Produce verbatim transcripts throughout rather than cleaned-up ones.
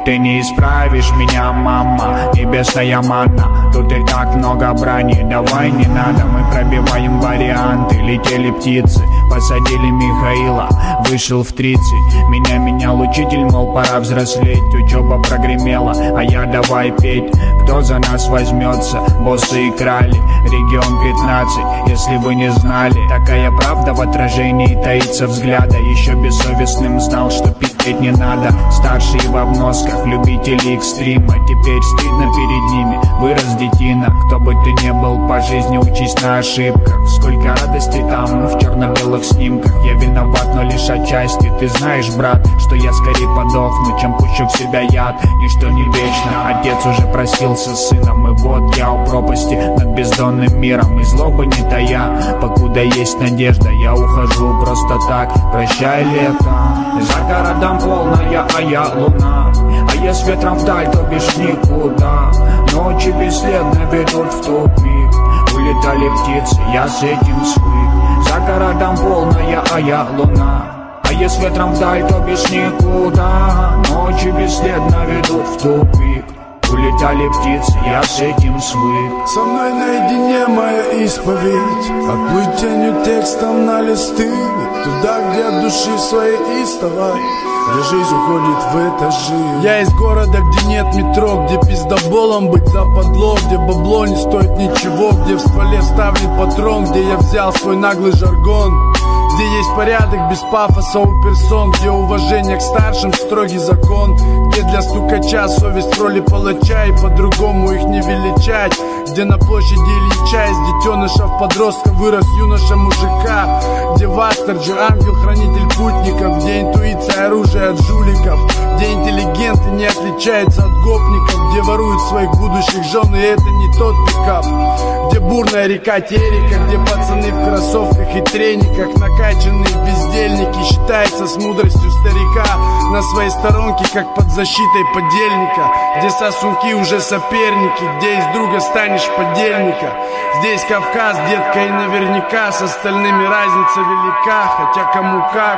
Ты не исправишь меня, мама, небесная манна. Тут и так много брани, давай не надо. Мы пробиваем варианты, летели птицы. Посадили Михаила, вышел в тридцать. Меня менял учитель, мол, пора взрослеть. Учеба прогремела, а я давай петь. Кто за нас возьмется? Боссы и крали. Регион пятнадцать, если вы не знали. Такая правда в отражении таится взгляда. Еще бессовестным знал, что пить не надо. Старшие в обносках, любители экстрима. Теперь стыдно перед ними, вырос детина. Кто бы ты ни был по жизни, учись на ошибках. Сколько радости там в черно-белых снимках. Я виноват, но лишь отчасти. Ты знаешь, брат, что я скорее подохну, чем пущу в себя яд. Ничто не вечно, отец уже просился с сыном. И вот я у пропасти над бездонным миром. И злобы не тая, покуда есть надежда. Я ухожу просто так, прощай, лето. За городом полная, а я луна. А я с ветром вдаль, то бишь никуда. Ночи бесследно ведут в тупик. Улетали птицы, я с этим свык. За городом полная, а я луна. А я с ветром вдаль, то бишь никуда. Ночи бесследно ведут в тупик. Улетали птицы, я с этим свык. Со мной наедине моя исповедь. Отплыть тенью текстом на листы. Туда, где от души своей истовой, где жизнь уходит в этажи. Я из города, где нет метро, где пиздоболом быть западло, где бабло не стоит ничего, где в стволе вставлен патрон, где я взял свой наглый жаргон, где есть порядок без пафоса у персон, где уважение к старшим строгий закон, где для стукача совесть в роли палача и по-другому их не величать, где на площади Ильича из детеныша в подростка вырос юноша мужика, где в Астердже ангел-хранитель путников, где интуиция оружие от жуликов, где интеллигенты не отличаются от гопников, где воруют своих будущих жен, и это не тот пикап, где бурная река Терека, где пацаны в кроссовках и трениках, накачанные бездельники, считается с мудростью старика, на своей сторонке, как под защитой подельника, где сосунки уже соперники, где из друга станешь подельника. Здесь Кавказ, детка, и наверняка с остальными разница велика, хотя кому как.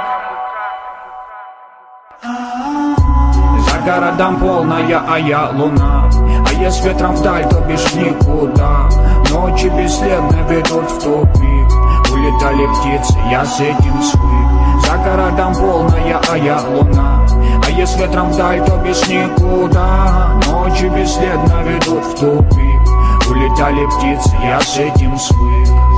За городом полная, а я луна. А я с ветром вдаль, то бишь никуда. Ночи бесследно ведут в тупик. Улетали птицы, я с этим свык. За городом полная, а я луна. А я с ветром вдаль, то бишь никуда. Ночи бесследно ведут в тупик. Улетали птицы, я с этим свык.